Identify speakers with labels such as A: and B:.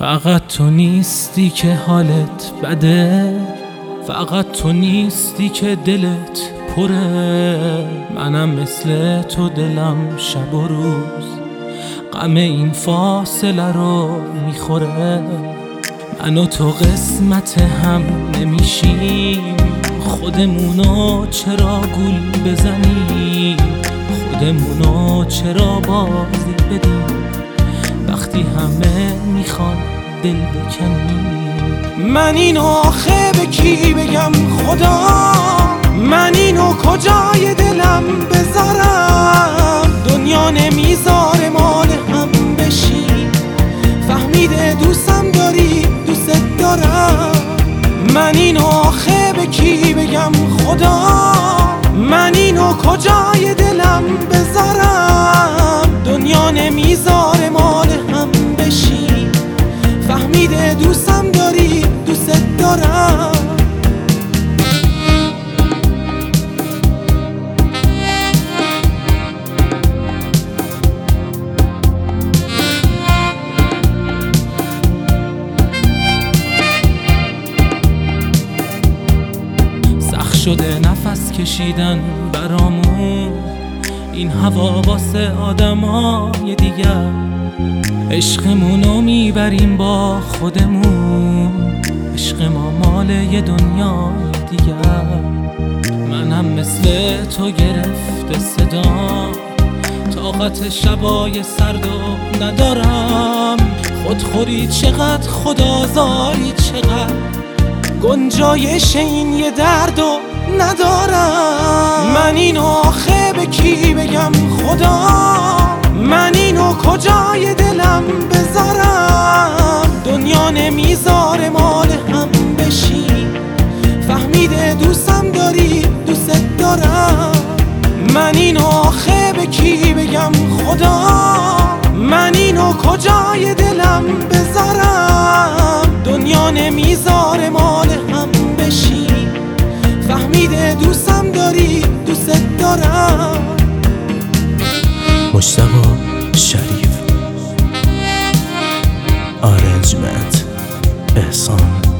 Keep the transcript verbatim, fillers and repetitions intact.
A: فقط تو نیستی که حالت بده، فقط تو نیستی که دلت پره. منم مثل تو دلم شب و روز غم این فاصله رو میخوره. من و تو قسمت هم نمیشیم، خودمونو چرا گول بزنیم، خودمونو چرا بازی بدیم وقتی همه میخوان دل بکنیم. من اینو آخه به کی بگم خدا، من اینو کجای دلم بذارم؟ دنیا نمیذاره مال هم بشی، فهمیده دوستم داری دوست دارم. من اینو آخه به کی بگم خدا، من اینو کجای دلم بذارم؟ دنیا نمیذاره مال هم بشی، فهمیده دوستم داری دوست دارم. سخت شده نفس کشیدن برامون، این هوا واسه آدمای دیگر. عشقمونو میبریم با خودمون، عشق ما مال یه دنیای دیگر. منم مثل تو گرفته صدا، طاقت شبای سردو ندارم. خودخوری چقدر، خدازاری چقدر، گنجایش این یه دردو ندارم. من اینو آخه به کی بگم خدا، من اینو کجای دلم بذارم؟ دنیا نمیذاره مال هم بشی، فهمیده دوستم داری دوست دارم. من اینو آخه به کی بگم خدا، من اینو کجای دلم بذارم؟ دنیا نمیذاره مال هم بشی، فهمیده دوستم داری دوست دارم.
B: مجتبی شریف، آرنجمنت احسان.